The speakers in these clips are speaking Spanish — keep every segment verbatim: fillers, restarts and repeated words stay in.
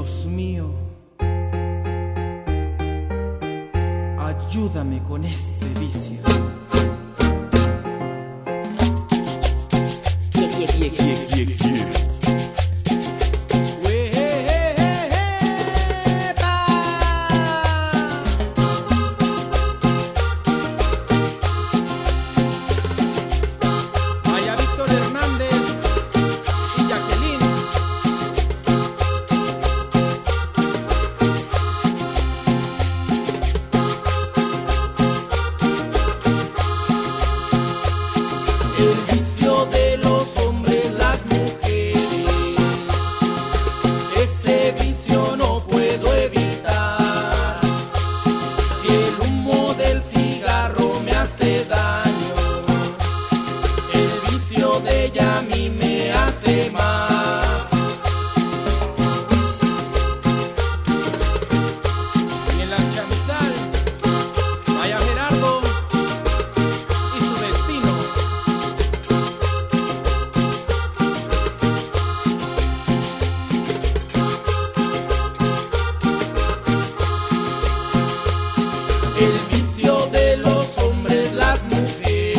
Dios mío, ayúdame con este vicio. Yeah, yeah, yeah, yeah, yeah, yeah. El vicio de los hombres, las mujeres, ese vicio no puedo evitar. Si el humo del cigarro me hace daño, el vicio de ella a mí me hace más. Y en la chamizal, vaya Gerardo y su destino. El vicio de los hombres, las mujeres,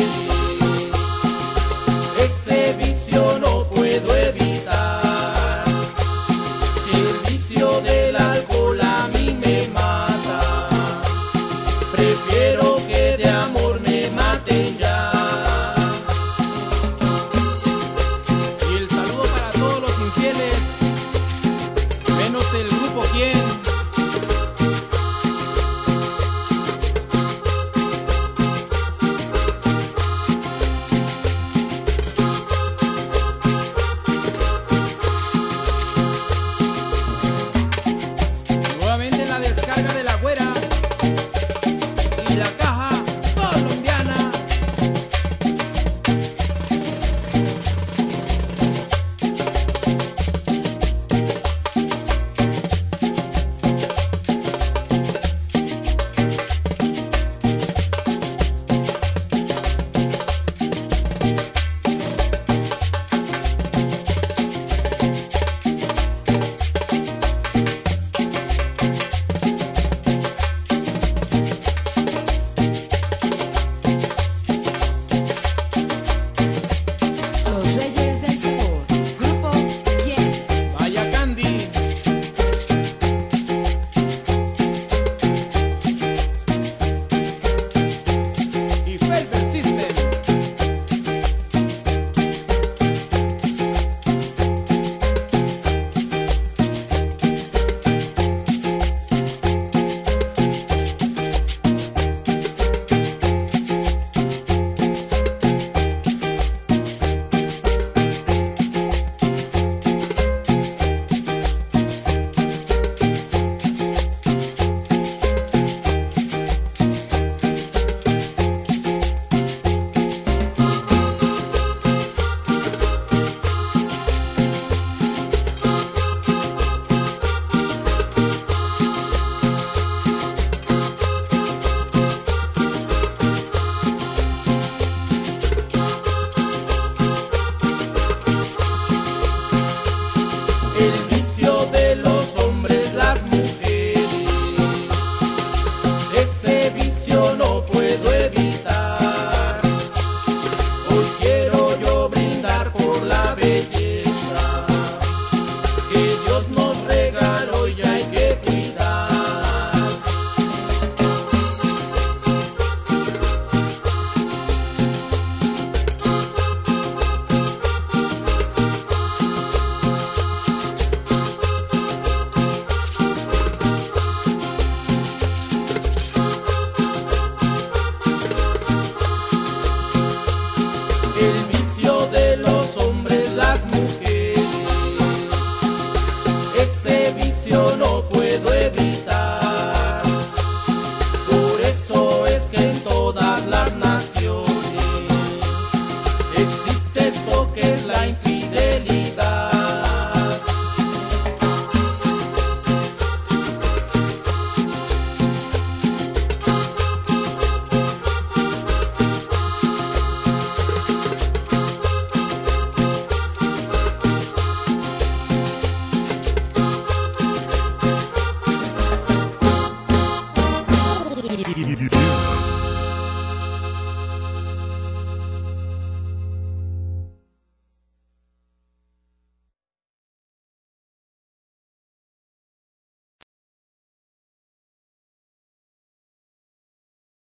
ese vicio no puedo evitar. Si el vicio del alcohol a mí me mata, prefiero que de amor me maten ya. Y el saludo para todos los infieles, menos el grupo Quién. La descarga de la güera y la caja colombiana. El vicio de los hombres, las mujeres, ese vicio no puedo evitar. Hoy quiero yo brindar por la belleza que Dios nos regaló y hay que cuidar. El vicio de los hombres, las mujeres, ese vicio no puedo evitar. Por eso es que en todas las naciones existe